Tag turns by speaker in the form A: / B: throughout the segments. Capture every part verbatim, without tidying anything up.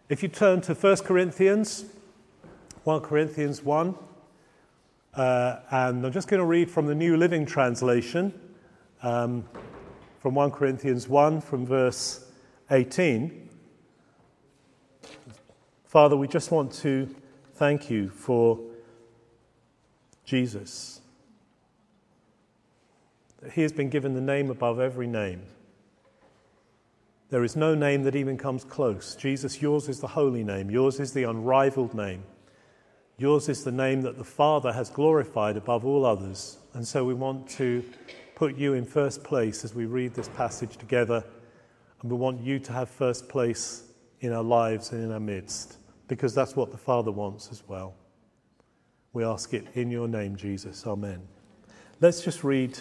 A: If you turn to First Corinthians, First Corinthians one, uh, and I'm just going to read from the New Living Translation, um, from First Corinthians one, from verse eighteen. Father, we just want to thank you for Jesus. He has been given the name above every name. There is no name that even comes close. Jesus, yours is the holy name. Yours is the unrivaled name. Yours is the name that the Father has glorified above all others. And so we want to put you in first place as we read this passage together. And we want you to have first place in our lives and in our midst, because that's what the Father wants as well. We ask it in your name, Jesus. Amen. Let's just read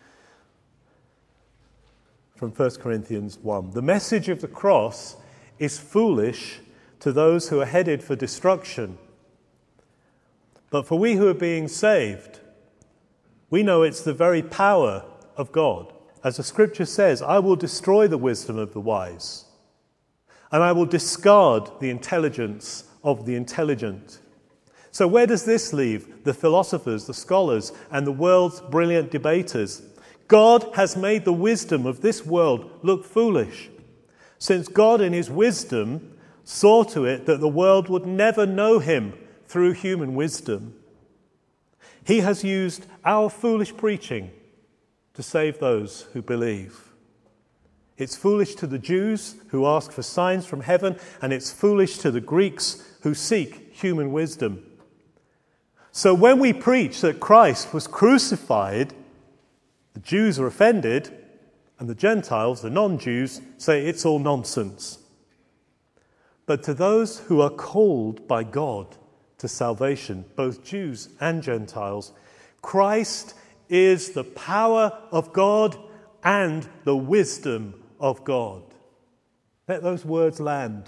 A: from First Corinthians one. The message of the cross is foolish to those who are headed for destruction. But for we who are being saved, we know it's the very power of God. As the scripture says, I will destroy the wisdom of the wise, and I will discard the intelligence of the intelligent. So where does this leave the philosophers, the scholars, and the world's brilliant debaters? God has made the wisdom of this world look foolish, since God in his wisdom saw to it that the world would never know him through human wisdom. He has used our foolish preaching to save those who believe. It's foolish to the Jews who ask for signs from heaven, and it's foolish to the Greeks who seek human wisdom. So when we preach that Christ was crucified, the Jews are offended, and the Gentiles, the non-Jews, say it's all nonsense. But to those who are called by God to salvation, both Jews and Gentiles, Christ is the power of God and the wisdom of God. Let those words land.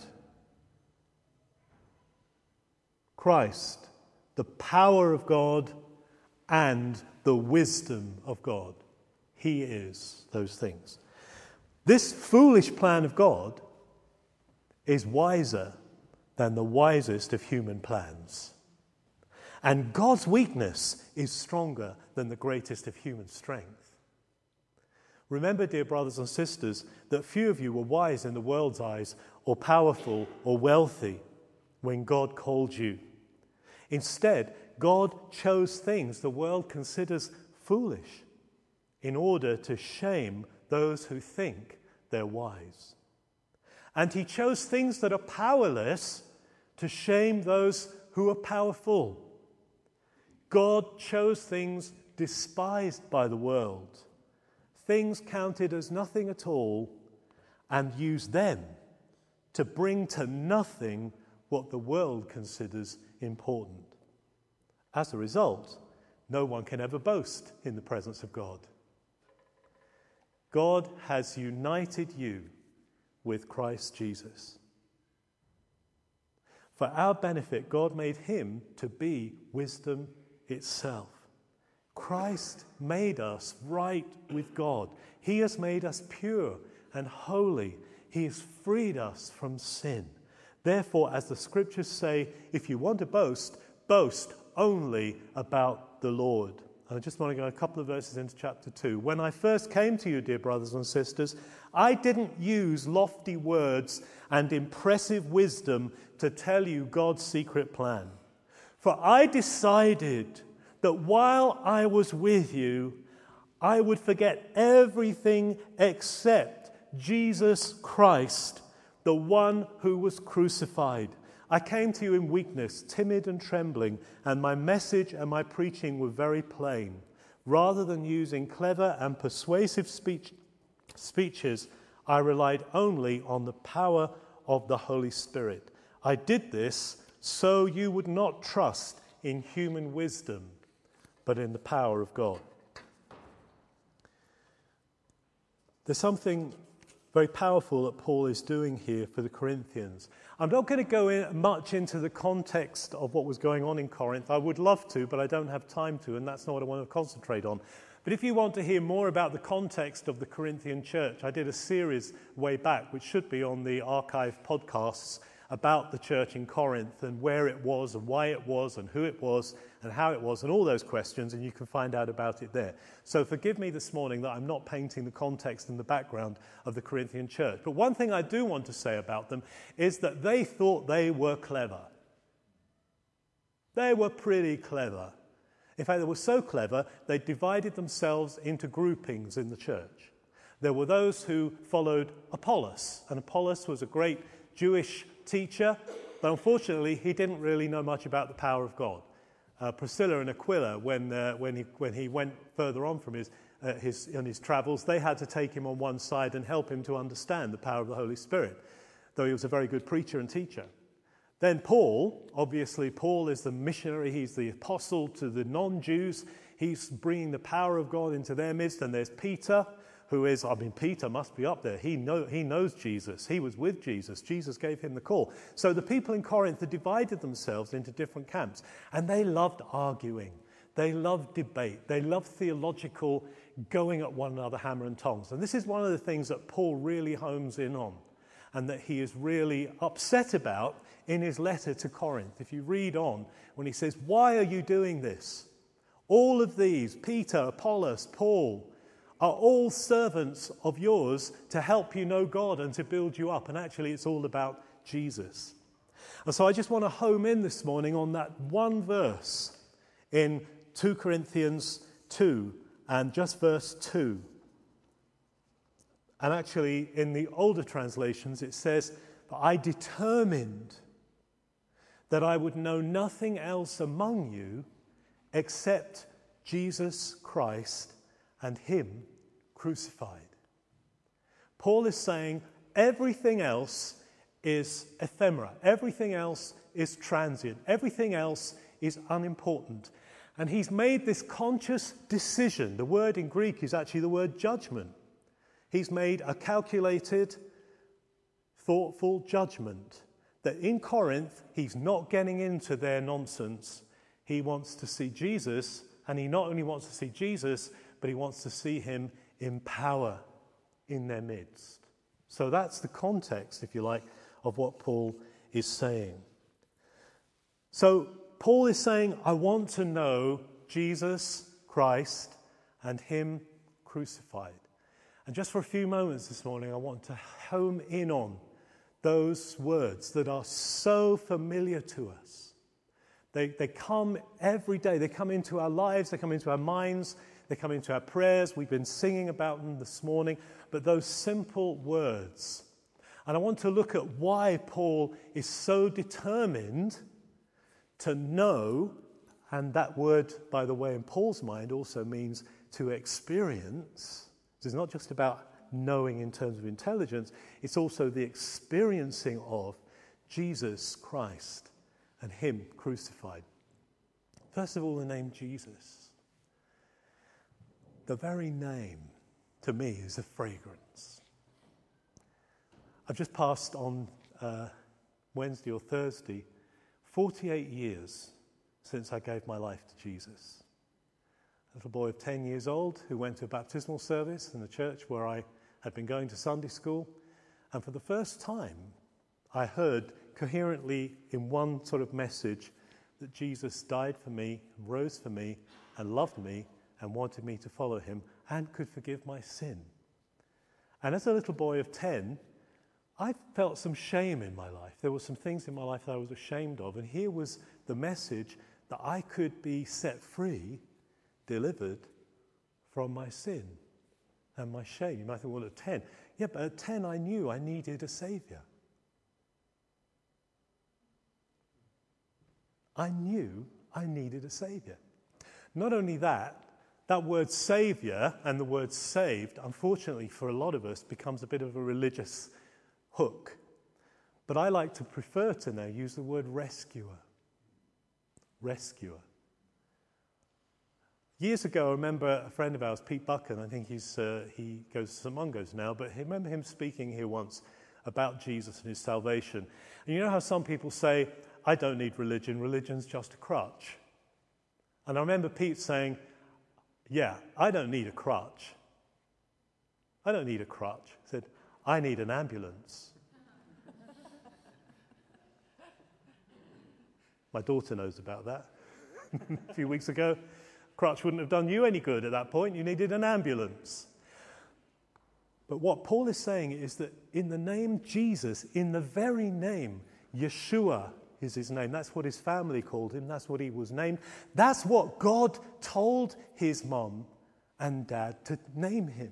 A: Christ, the power of God and the wisdom of God. He is those things. This foolish plan of God is wiser than the wisest of human plans. And God's weakness is stronger than the greatest of human strength. Remember, dear brothers and sisters, that few of you were wise in the world's eyes, or powerful, or wealthy when God called you. Instead, God chose things the world considers foolish in order to shame those who think they're wise. And he chose things that are powerless to shame those who are powerful. God chose things despised by the world, things counted as nothing at all, and used them to bring to nothing what the world considers important. As a result, no one can ever boast in the presence of God. God has united you with Christ Jesus. For our benefit, God made him to be wisdom itself. Christ made us right with God. He has made us pure and holy. He has freed us from sin. Therefore, as the scriptures say, if you want to boast, boast only about the Lord. I just want to go a couple of verses into chapter two. When I first came to you, dear brothers and sisters, I didn't use lofty words and impressive wisdom to tell you God's secret plan. For I decided that while I was with you, I would forget everything except Jesus Christ, the one who was crucified. I came to you in weakness, timid and trembling, and my message and my preaching were very plain. Rather than using clever and persuasive speech, speeches, I relied only on the power of the Holy Spirit. I did this so you would not trust in human wisdom, but in the power of God. There's something very powerful that Paul is doing here for the Corinthians. I'm not going to go in much into the context of what was going on in Corinth. I would love to, but I don't have time to, and that's not what I want to concentrate on. But if you want to hear more about the context of the Corinthian church, I did a series way back, which should be on the archive podcasts, about the church in Corinth and where it was and why it was and who it was and how it was and all those questions, and you can find out about it there. So forgive me this morning that I'm not painting the context and the background of the Corinthian church. But one thing I do want to say about them is that they thought they were clever. They were pretty clever. In fact, they were so clever, they divided themselves into groupings in the church. There were those who followed Apollos, and Apollos was a great Jewish teacher, but unfortunately he didn't really know much about the power of God. Uh, Priscilla and Aquila, when uh, when he when he went further on from his uh, his in his travels, they had to take him on one side and help him to understand the power of the Holy Spirit, though he was a very good preacher and teacher. Then Paul, obviously Paul is the missionary, he's the apostle to the non-Jews, he's bringing the power of God into their midst. And there's Peter, who is, I mean, Peter must be up there. He know, he knows Jesus. He was with Jesus. Jesus gave him the call. So the people in Corinth had divided themselves into different camps, and they loved arguing. They loved debate. They loved theological going at one another, hammer and tongs. And this is one of the things that Paul really homes in on, and that he is really upset about in his letter to Corinth. If you read on, when he says, why are you doing this? All of these, Peter, Apollos, Paul, are all servants of yours to help you know God and to build you up. And actually, it's all about Jesus. And so I just want to home in this morning on that one verse in two Corinthians two, and just verse two. And actually, in the older translations, it says, I determined that I would know nothing else among you except Jesus Christ and him crucified. Paul is saying everything else is ephemera. Everything else is transient. Everything else is unimportant. And he's made this conscious decision. The word in Greek is actually the word judgment. He's made a calculated, thoughtful judgment that in Corinth, he's not getting into their nonsense. He wants to see Jesus, and he not only wants to see Jesus, but he wants to see him in power in their midst. So that's the context, if you like, of what Paul is saying. So Paul is saying, I want to know Jesus Christ and him crucified. And just for a few moments this morning, I want to home in on those words that are so familiar to us. They, they come every day. They come into our lives. They come into our minds. They come into our prayers. We've been singing about them this morning. But those simple words. And I want to look at why Paul is so determined to know, and that word, by the way, in Paul's mind also means to experience. It's not just about knowing in terms of intelligence, it's also the experiencing of Jesus Christ and him crucified. First of all, the name Jesus. The very name, to me, is a fragrance. I've just passed on uh, Wednesday or Thursday, forty-eight years since I gave my life to Jesus. A little boy of ten years old who went to a baptismal service in the church where I had been going to Sunday school. And for the first time, I heard coherently in one sort of message that Jesus died for me, rose for me, and loved me, and wanted me to follow him, and could forgive my sin. And as a little boy of ten, I felt some shame in my life. There were some things in my life that I was ashamed of. And here was the message that I could be set free, delivered from my sin and my shame. You might think, well, at ten. Yeah, but at ten I knew I needed a saviour. I knew I needed a saviour. Not only that, that word saviour and the word saved, unfortunately for a lot of us, becomes a bit of a religious hook. But I like to prefer to now use the word rescuer. Rescuer. Years ago, I remember a friend of ours, Pete Buchan, I think he's uh, he goes to Saint Mungo's now, but I remember him speaking here once about Jesus and his salvation. And you know how some people say, I don't need religion, religion's just a crutch. And I remember Pete saying, yeah, I don't need a crutch. I don't need a crutch. He said, I need an ambulance. My daughter knows about that. A few weeks ago, crutch wouldn't have done you any good at that point. You needed an ambulance. But what Paul is saying is that in the name Jesus, in the very name, Yeshua is his name. That's what his family called him. That's what he was named. That's what God told his mom and dad to name him.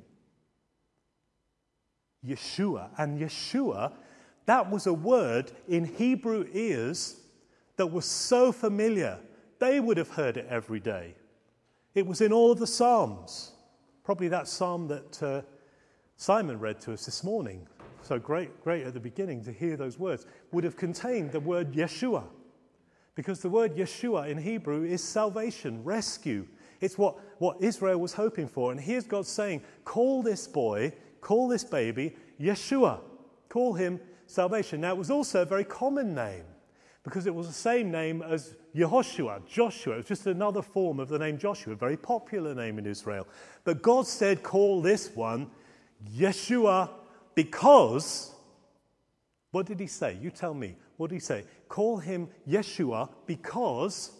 A: Yeshua. And Yeshua, that was a word in Hebrew ears that was so familiar. They would have heard it every day. It was in all of the Psalms. Probably that psalm that uh, Simon read to us this morning. So great, great at the beginning to hear those words. Would have contained the word Yeshua. Because the word Yeshua in Hebrew is salvation, rescue. It's what, what Israel was hoping for. And here's God saying, call this boy, call this baby Yeshua. Call him salvation. Now, it was also a very common name because it was the same name as Yehoshua, Joshua. It was just another form of the name Joshua, a very popular name in Israel. But God said, call this one Yeshua because, what did he say? You tell me. What did he say? Call him Yeshua because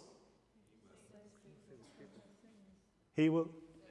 A: he will...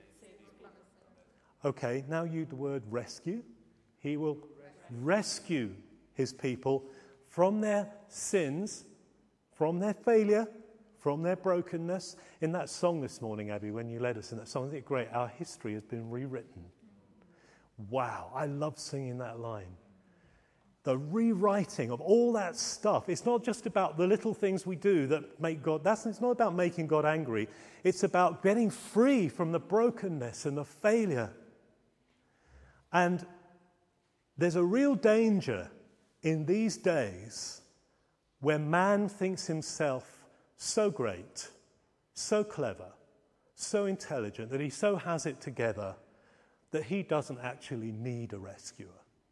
A: Okay, now you the word rescue. He will rescue his people from their sins, from their failure, from their brokenness. In that song this morning, Abby, when you led us in that song, isn't it great? Our history has been rewritten. Wow, I love singing that line. The rewriting of all that stuff. It's not just about the little things we do that make God, that's, it's not about making God angry. It's about getting free from the brokenness and the failure. And there's a real danger in these days where man thinks himself so great, so clever, so intelligent, that he so has it together that he doesn't actually need a rescuer.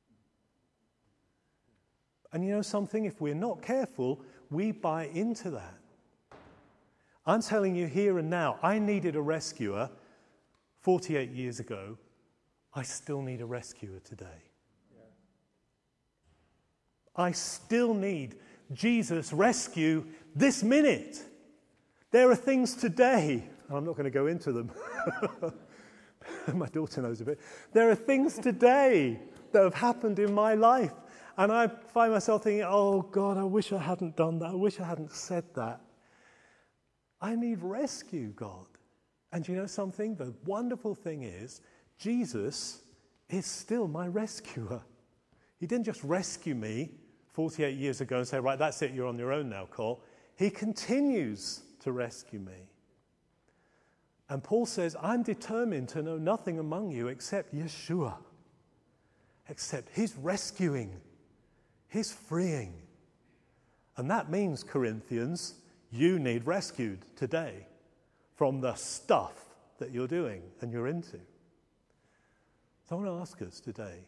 A: And you know something? If we're not careful, we buy into that. I'm telling you here and now, I needed a rescuer forty-eight years ago. I still need a rescuer today. Yeah. I still need Jesus' rescue this minute. There are things today, I'm not going to go into them. My daughter knows a bit. There are things today that have happened in my life. And I find myself thinking, oh, God, I wish I hadn't done that. I wish I hadn't said that. I need rescue, God. And you know something? The wonderful thing is, Jesus is still my rescuer. He didn't just rescue me forty-eight years ago and say, right, that's it, you're on your own now, Cole. He continues to rescue me. And Paul says, I'm determined to know nothing among you except Yeshua, except his rescuing, his freeing. And that means, Corinthians, you need rescued today from the stuff that you're doing and you're into. So I want to ask us today,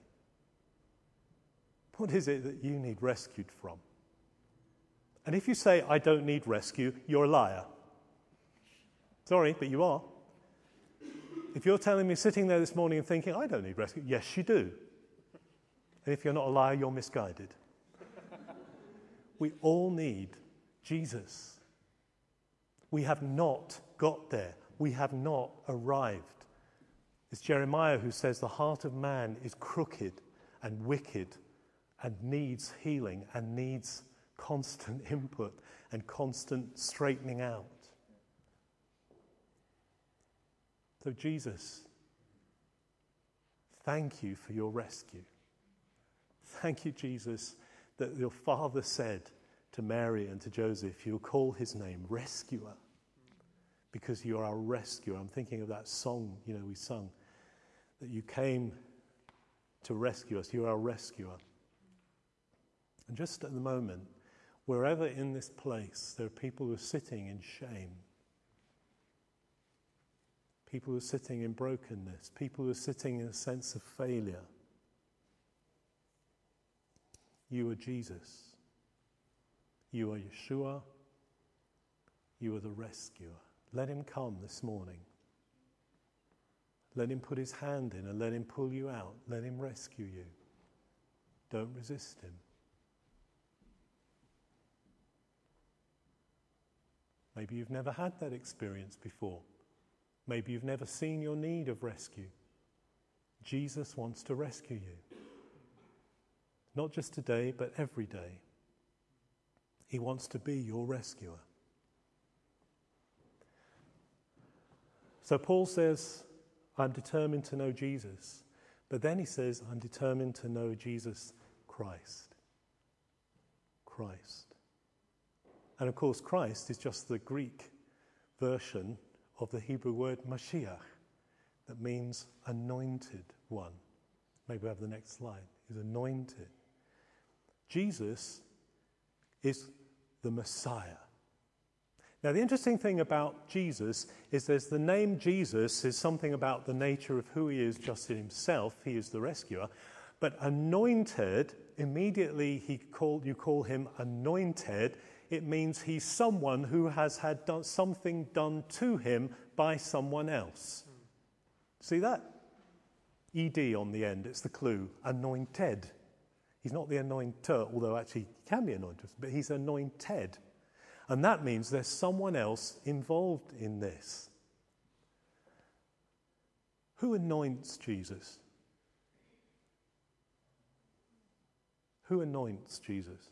A: what is it that you need rescued from? And if you say, I don't need rescue, you're a liar. Sorry, but you are. If you're telling me sitting there this morning and thinking, I don't need rescue, yes, you do. And if you're not a liar, you're misguided. We all need Jesus. We have not got there. We have not arrived. It's Jeremiah who says the heart of man is crooked and wicked and needs healing and needs constant input and constant straightening out. So Jesus, thank you for your rescue. Thank you, Jesus, that your Father said to Mary and to Joseph, you'll call his name Rescuer, because you are our rescuer. I'm thinking of that song, you know, we sung, that you came to rescue us. You're our rescuer. And just at the moment, wherever in this place there are people who are sitting in shame, people who are sitting in brokenness, people who are sitting in a sense of failure, you are Jesus. You are Yeshua. You are the rescuer. Let him come this morning. Let him put his hand in and let him pull you out. Let him rescue you. Don't resist him. Maybe you've never had that experience before. Maybe you've never seen your need of rescue. Jesus wants to rescue you. Not just today, but every day. He wants to be your rescuer. So Paul says, I'm determined to know Jesus. But then he says, I'm determined to know Jesus Christ. Christ. And of course, Christ is just the Greek version of the Hebrew word Mashiach, that means anointed one. Maybe we have the next slide. He's anointed. Jesus is the Messiah. Now, the interesting thing about Jesus is there's the name Jesus is something about the nature of who he is just in himself. He is the rescuer. But anointed, immediately he called, you call him anointed. It means he's someone who has had done something done to him by someone else. See that? E D on the end, it's the clue. Anointed. He's not the anointer, although actually he can be anointed, but he's anointed. And that means there's someone else involved in this. Who anoints Jesus? Who anoints Jesus?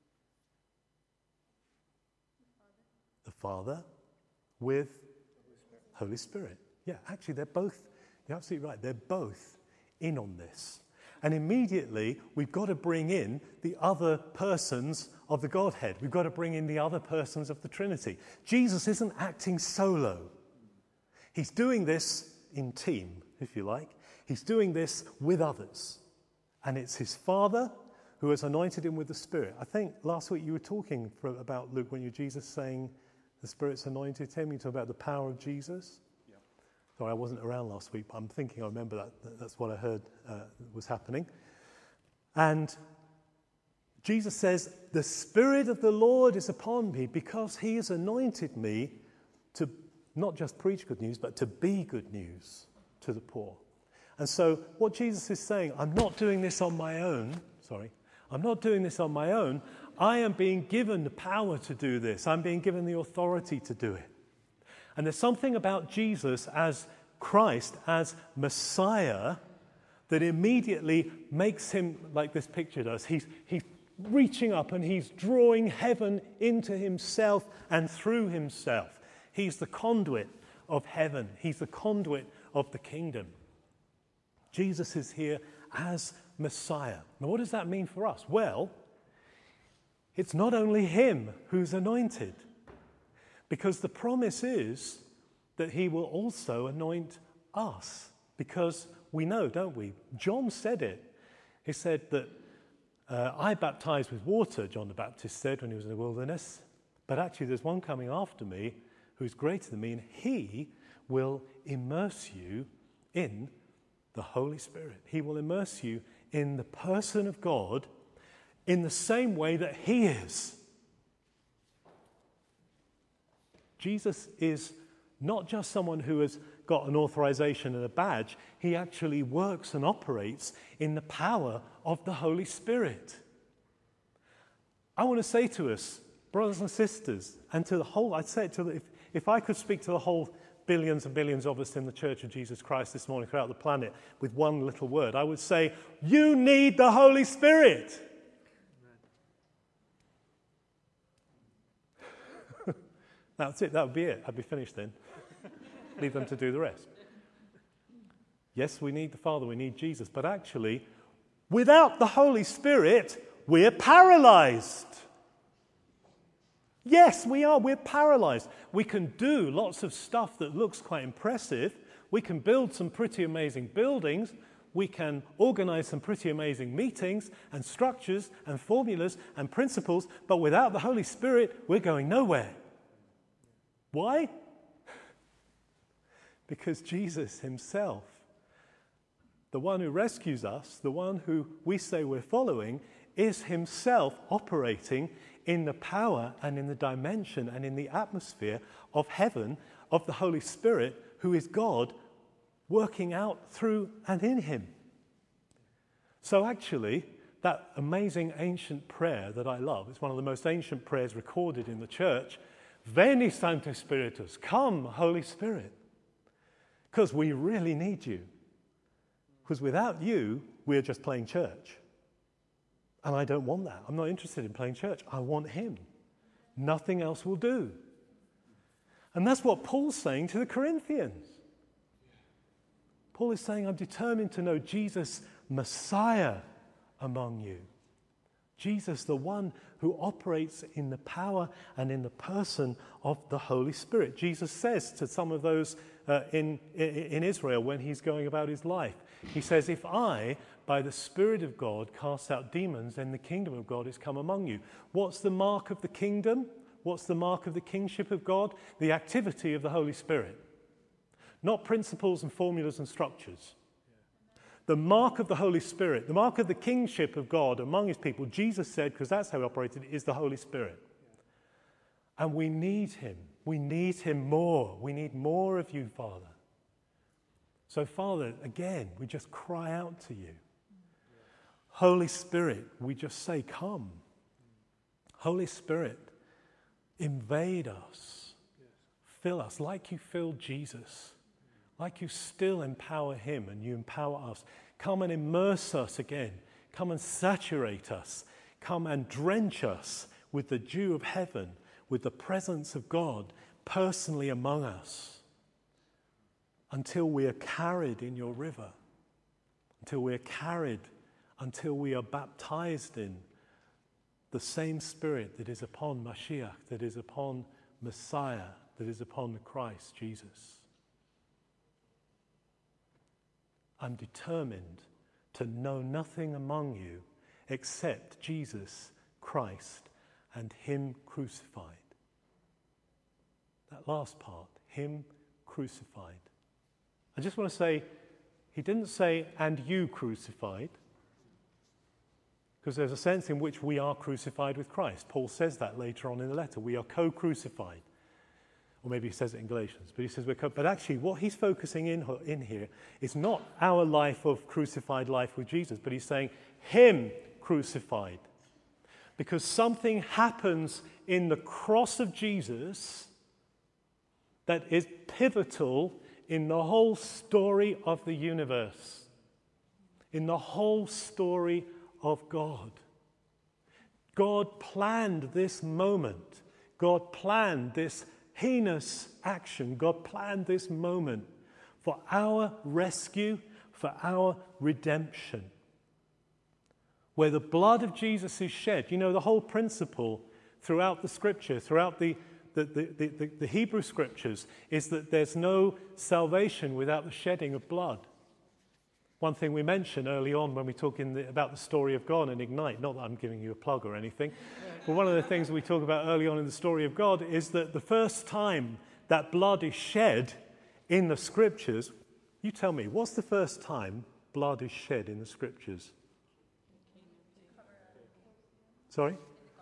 A: The Father with Holy Spirit. Yeah, actually they're both, you're absolutely right, they're both in on this. And immediately we've got to bring in the other persons of the Godhead. We've got to bring in the other persons of the Trinity. Jesus isn't acting solo. He's doing this in team, if you like. He's doing this with others. And it's his Father who has anointed him with the Spirit. I think last week you were talking for, about Luke when you were Jesus saying the Spirit's anointed him. You talk about the power of Jesus. Yeah. Sorry, I wasn't around last week, but I'm thinking I remember that. That's what I heard uh, was happening. And Jesus says, the Spirit of the Lord is upon me because he has anointed me to not just preach good news, but to be good news to the poor. And so what Jesus is saying, I'm not doing this on my own. Sorry. I'm not doing this on my own. I am being given the power to do this. I'm being given the authority to do it. And there's something about Jesus as Christ, as Messiah, that immediately makes him, like this picture does, he's, he's reaching up and he's drawing heaven into himself and through himself. He's the conduit of heaven. He's the conduit of the kingdom. Jesus is here as Messiah. Now, what does that mean for us? Well, it's not only him who's anointed, because the promise is that he will also anoint us, because we know, don't we? John said it. He said that uh, I baptize with water, John the Baptist said when he was in the wilderness, but actually there's one coming after me who's greater than me, and he will immerse you in the Holy Spirit. He will immerse you in the person of God in the same way that he is. Jesus is not just someone who has got an authorization and a badge. He actually works and operates in the power of the Holy Spirit. I want to say to us, brothers and sisters, and to the whole, I'd say it to the, if, if I could speak to the whole billions and billions of us in the Church of Jesus Christ this morning throughout the planet with one little word, I would say, you need the Holy Spirit. That's it, that would be it. I'd be finished then. Leave them to do the rest. Yes, we need the Father, we need Jesus, but actually, without the Holy Spirit, we're paralyzed. Yes, we are. We're paralyzed. We can do lots of stuff that looks quite impressive. We can build some pretty amazing buildings. We can organize some pretty amazing meetings and structures and formulas and principles, but without the Holy Spirit, we're going nowhere. Why? Because Jesus himself, the one who rescues us, the one who we say we're following, is himself operating in the power and in the dimension and in the atmosphere of heaven, of the Holy Spirit, who is God, working out through and in him. So actually, that amazing ancient prayer that I love, it's one of the most ancient prayers recorded in the church, Veni Sanctus Spiritus, come, Holy Spirit. Because we really need you. Because without you, we're just playing church. And I don't want that. I'm not interested in playing church. I want him. Nothing else will do. And that's what Paul's saying to the Corinthians. Paul is saying, I'm determined to know Jesus, Messiah, among you. Jesus, the one who operates in the power and in the person of the Holy Spirit. Jesus says to some of those uh, in, in Israel when he's going about his life, he says, if I, by the Spirit of God, cast out demons, then the kingdom of God is come among you. What's the mark of the kingdom? What's the mark of the kingship of God? The activity of the Holy Spirit. Not principles and formulas and structures. The mark of the Holy Spirit, the mark of the kingship of God among his people, Jesus said, because that's how he operated, is the Holy Spirit. And we need him. We need him more. We need more of you, Father. So, Father, again, we just cry out to you. Holy Spirit, we just say, come. Holy Spirit, invade us. Fill us like you filled Jesus. Like you still empower him and you empower us. Come and immerse us again. Come and saturate us. Come and drench us with the dew of heaven, with the presence of God personally among us, until we are carried in your river, until we are carried, until we are baptized in the same Spirit that is upon Mashiach, that is upon Messiah, that is upon the Christ Jesus. I'm determined to know nothing among you except Jesus Christ and him crucified. That last part, him crucified. I just want to say, he didn't say, and you crucified, because there's a sense in which we are crucified with Christ. Paul says that later on in the letter. We are co-crucified. Or maybe he says it in Galatians, but he says we're co- but actually what he's focusing in, in here is not our life of crucified life with Jesus, but he's saying him crucified. Because something happens in the cross of Jesus that is pivotal in the whole story of the universe, in the whole story of God. God planned this moment. God planned this heinous action. God planned this moment for our rescue, for our redemption. Where the blood of Jesus is shed. You know, the whole principle throughout the scripture, throughout the, the, the, the, the Hebrew scriptures, is that there's no salvation without the shedding of blood. One thing we mentioned early on when we talk in the, about the story of God and Ignite, not that I'm giving you a plug or anything, but one of the things we talk about early on in the story of God is that the first time that blood is shed in the scriptures, you tell me, what's the first time blood is shed in the scriptures? Sorry?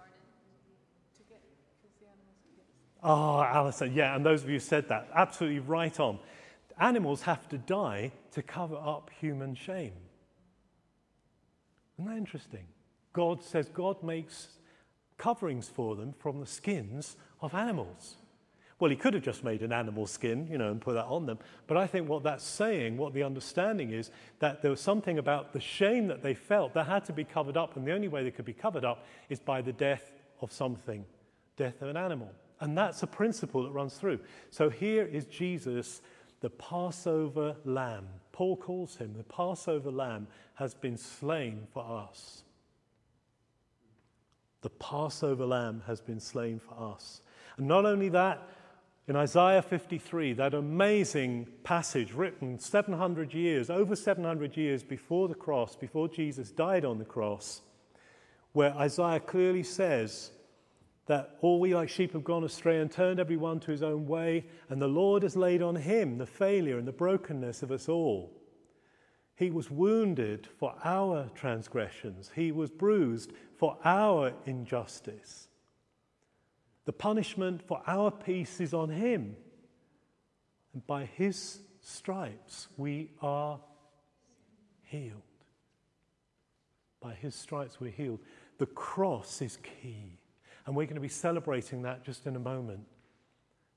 A: Oh, Alison, yeah, and those of you who said that, absolutely right on. Animals have to die to cover up human shame. Isn't that interesting? God says God makes coverings for them from the skins of animals. Well, he could have just made an animal skin, you know, and put that on them. But I think what that's saying, what the understanding is, that there was something about the shame that they felt that had to be covered up, and the only way they could be covered up is by the death of something, death of an animal. And that's a principle that runs through. So here is Jesus, the Passover lamb. Paul calls him the Passover lamb has been slain for us. The Passover lamb has been slain for us. And not only that, in Isaiah fifty-three, that amazing passage written seven hundred years, over seven hundred years before the cross, before Jesus died on the cross, where Isaiah clearly says that all we like sheep have gone astray and turned every one to his own way, and the Lord has laid on him the failure and the brokenness of us all. He was wounded for our transgressions. He was bruised for our injustice. The punishment for our peace is on him. And by his stripes we are healed. By his stripes we're healed. The cross is key. And we're going to be celebrating that just in a moment.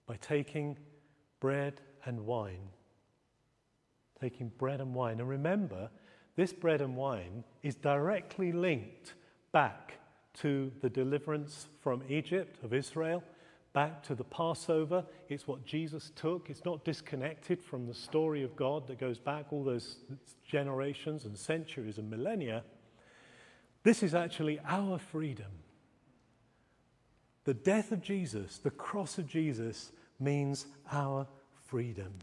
A: by taking bread and wine. Taking bread and wine. And remember, this bread and wine is directly linked back to the deliverance from Egypt of Israel, back to the Passover. It's what Jesus took. It's not disconnected from the story of God that goes back all those generations and centuries and millennia. This is actually our freedom. The death of Jesus, the cross of Jesus, means our freedom.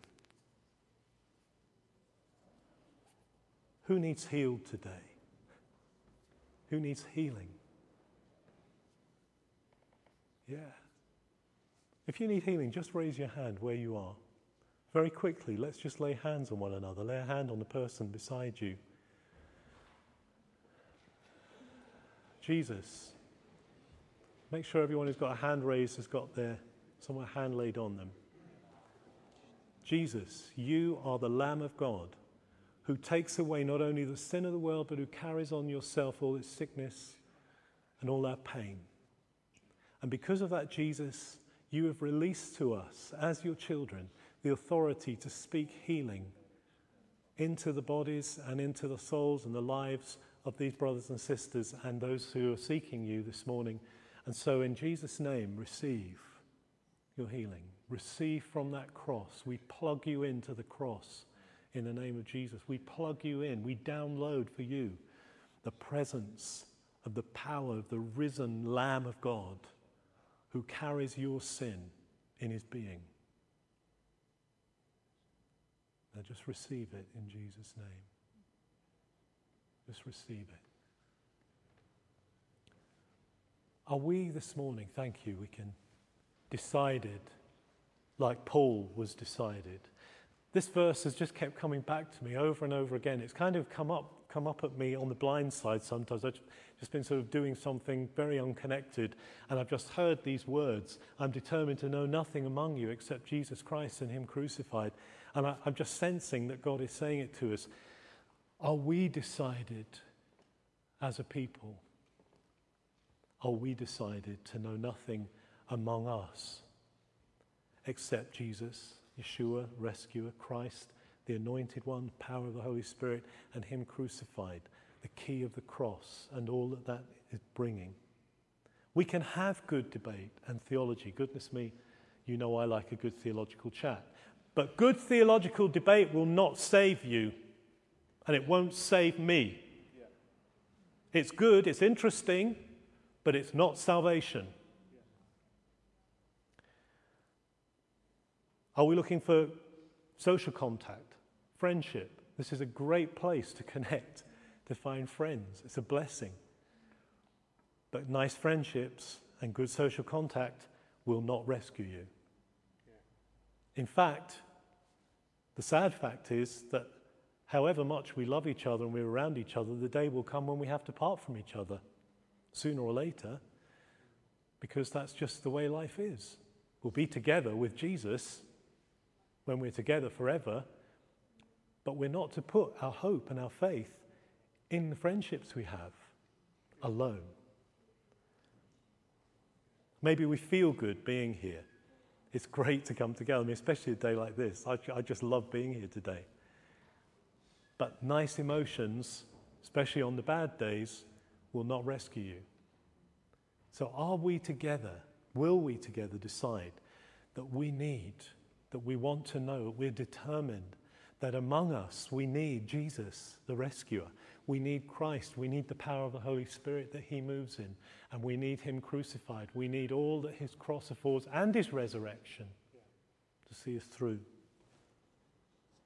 A: Who needs healed today? Who needs healing? Yeah. If you need healing, just raise your hand where you are. Very quickly, let's just lay hands on one another. Lay a hand on the person beside you. Jesus. Make sure everyone who's got a hand raised has got their somewhere hand laid on them. Jesus, you are the Lamb of God who takes away not only the sin of the world, but who carries on yourself all its sickness and all our pain. And because of that, Jesus, you have released to us, as your children, the authority to speak healing into the bodies and into the souls and the lives of these brothers and sisters and those who are seeking you this morning. And so in Jesus' name, receive your healing. Receive from that cross. We plug you into the cross in the name of Jesus. We plug you in. We download for you the presence of the power of the risen Lamb of God who carries your sin in his being. Now just receive it in Jesus' name. Just receive it. Are we this morning, thank you, we can decided like Paul was decided. This verse has just kept coming back to me over and over again. It's kind of come up come up at me on the blind side sometimes. I've just been sort of doing something very unconnected, and I've just heard these words. I'm determined to know nothing among you except Jesus Christ and him crucified. And I, I'm just sensing that God is saying it to us. Are we decided as a people? Are we decided to know nothing among us except Jesus, Yeshua, rescuer, Christ, the anointed one, the power of the Holy Spirit, and him crucified, the key of the cross and all that that is bringing? We can have good debate and theology. Goodness me, you know I like a good theological chat. But good theological debate will not save you, and it won't save me. Yeah. It's good, it's interesting, but it's not salvation. Yeah. Are we looking for social contact, friendship? This is a great place to connect, to find friends. It's a blessing. But nice friendships and good social contact will not rescue you. Yeah. In fact, the sad fact is that however much we love each other and we're around each other, the day will come when we have to part from each other, sooner or later, because that's just the way life is. We'll be together with Jesus when we're together forever, but we're not to put our hope and our faith in the friendships we have alone. Maybe we feel good being here. It's great to come together, I mean, especially a day like this. I, I just love being here today. But nice emotions, especially on the bad days, will not rescue you. So are we together, will we together decide that we need, that we want to know, we're determined that among us we need Jesus, the rescuer. We need Christ. We need the power of the Holy Spirit that he moves in. And we need him crucified. We need all that his cross affords and his resurrection to see us through.